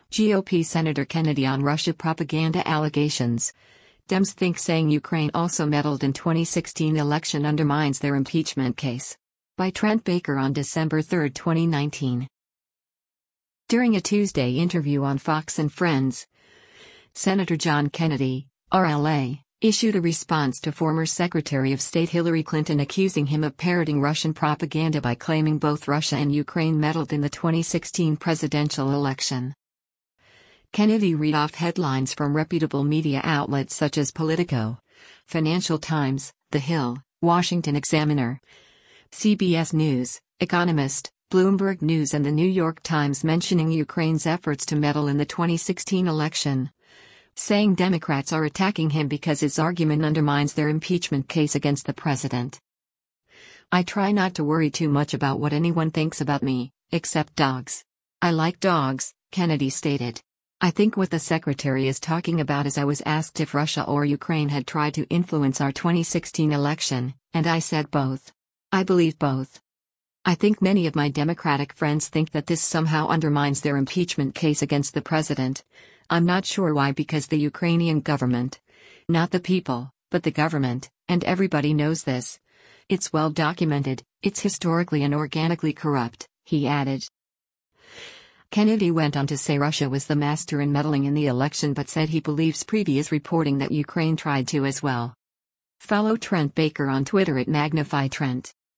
GOP Senator Kennedy on Russia propaganda allegations. Dems think saying Ukraine also meddled in 2016 election undermines their impeachment case. By Trent Baker on December 3, 2019. During a Tuesday interview on Fox and Friends, Senator John Kennedy, RLA, issued a response to former Secretary of State Hillary Clinton accusing him of parroting Russian propaganda by claiming both Russia and Ukraine meddled in the 2016 presidential election. Kennedy read off headlines from reputable media outlets such as Politico, Financial Times, The Hill, Washington Examiner, CBS News, Economist, Bloomberg News and The New York Times, mentioning Ukraine's efforts to meddle in the 2016 election, saying Democrats are attacking him because his argument undermines their impeachment case against the president. "I try not to worry too much about what anyone thinks about me, except dogs. I like dogs," Kennedy stated. "I think what the secretary is talking about is I was asked if Russia or Ukraine had tried to influence our 2016 election, and I said both. I believe both. I think many of my Democratic friends think that this somehow undermines their impeachment case against the president. I'm not sure why, because the Ukrainian government, not the people, but the government, and everybody knows this. It's well documented, it's historically and organically corrupt," he added. Kennedy went on to say Russia was the master in meddling in the election, but said he believes previous reporting that Ukraine tried to as well. Follow Trent Baker on Twitter at MagnifyTrent.